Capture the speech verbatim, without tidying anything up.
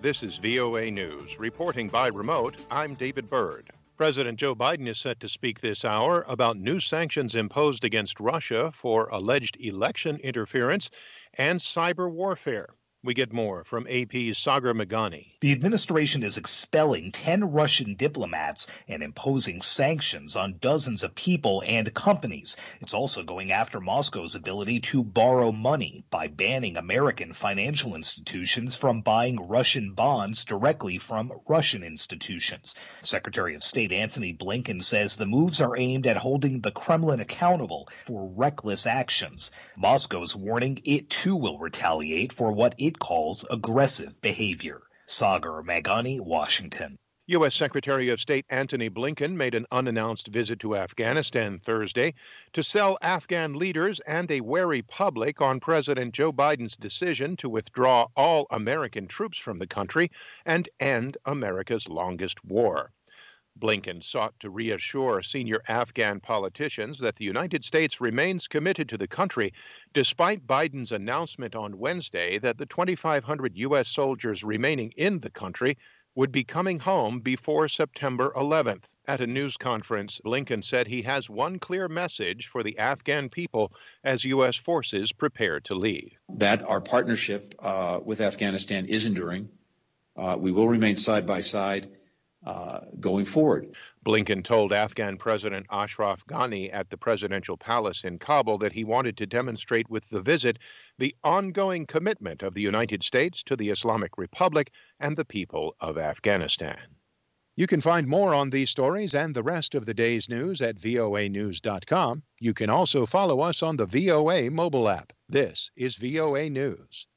This is V O A News. Reporting by remote, I'm David Byrd. President Joe Biden is set to speak this hour about new sanctions imposed against Russia for alleged election interference and cyber warfare. We get more from A P's Sagar Meghani. The administration is expelling ten Russian diplomats and imposing sanctions on dozens of people and companies. It's also going after Moscow's ability to borrow money by banning American financial institutions from buying Russian bonds directly from Russian institutions. Secretary of State Antony Blinken says the moves are aimed at holding the Kremlin accountable for reckless actions. Moscow's warning it too will retaliate for what it calls aggressive behavior. Sagar Meghani, Washington. U S. Secretary of State Antony Blinken made an unannounced visit to Afghanistan Thursday to sell Afghan leaders and a wary public on President Joe Biden's decision to withdraw all American troops from the country and end America's longest war. Blinken sought to reassure senior Afghan politicians that the United States remains committed to the country, despite Biden's announcement on Wednesday that the twenty-five hundred U S soldiers remaining in the country would be coming home before September eleventh. At a news conference, Blinken said he has one clear message for the Afghan people as U S forces prepare to leave. That our partnership uh, with Afghanistan is enduring. Uh, we will remain side by side Uh, going forward. Blinken told Afghan President Ashraf Ghani at the presidential palace in Kabul that he wanted to demonstrate with the visit the ongoing commitment of the United States to the Islamic Republic and the people of Afghanistan. You can find more on these stories and the rest of the day's news at V O A news dot com. You can also follow us on the V O A mobile app. This is V O A News.